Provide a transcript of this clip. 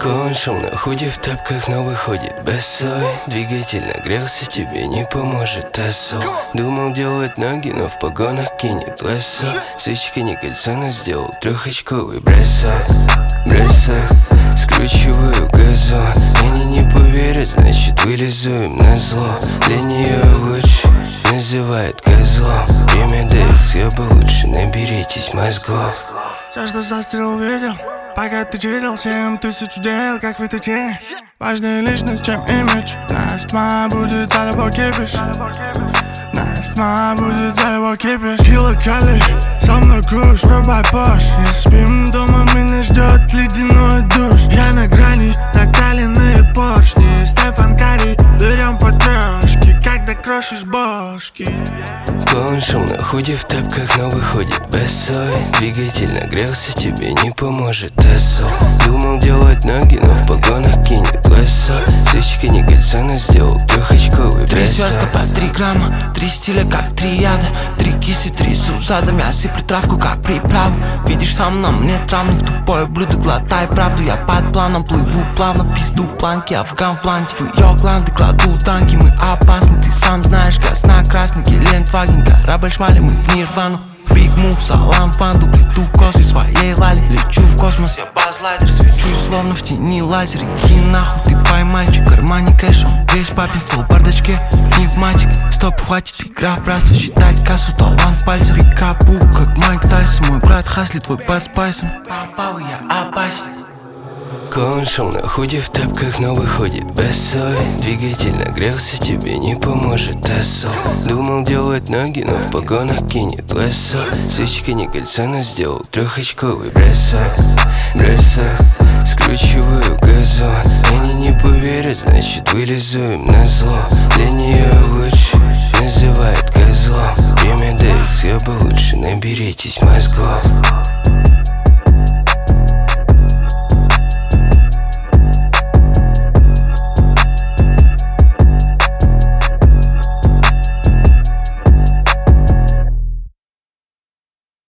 Он шел на худи, в тапках, но выходит босой. Двигатель нагрелся, тебе не поможет тосол. Думал делать ноги, но в погонах кинет лосо. Сычки не кольцо, но сделал трехочковый бросок. Скручиваю газон. Они не поверят, значит вылезу им на зло. Для нее лучше называют козлом. Время дается, я бы лучше, наберитесь мозгов. Все, что застрял, видел, пока ты чилил, 7000 дел, как в этой тени. Важнее личность, чем имидж. Настя будет за любой кипиш. Настя будет за любой кипиш. Кило кали, со мной круж, врубай пош. Не спим дома, меня ждет ледяной душ. Я на грани, накаленные поршни. Стефан Карри, берем по трешке, когда крошишь бошки. Он шел на худи, в тапках, но выходит босой. Двигатель нагрелся, тебе не поможет тосол. Думал делать ноги, но в погонах кинет лосо. Сычки не кольцо, но сделал трехочковый бросок. 3 свертка по 3 грамма, 3 стиля как 3 яда. 3 кисы, 3 сузада, мясо и приправку как приправу. Видишь, сам на мне травник, тупое блюдо, глотай правду. Я под планом плыву плавно в пизду планки. Афган в бланте, в ее кланды кладу танки. Мы опасны, ты сам знаешь, газ на красный, Гелендваген. Корабль шмали, мы в нирвану. Биг мув, салам панду, плету косы своей лали. Лечу в космос, я базлайдер, свечусь словно в тени лазер. Иди нахуй, ты поймальчик, в кармане кэш, он весь папин ствол в бардачке. Пневматик, стоп, хватит, игра в братство, считать кассу, талант в пальце. Пикапу, как Майк Тайсон, мой брат Хасли, твой под спайсом. Папа, я опасен. Он шел на худи, в тапках, но выходит босой. Двигатель нагрелся, тебе не поможет тосол. Думал делать ноги, но в погонах кинет лосо. Сычки не кольцо, но сделал трехочковый бросок. Скручиваю газон. Они не поверят, значит вылезу им на зло. Для нее лучше называют козлом. Время дается, я бы лучше, наберитесь мозгов.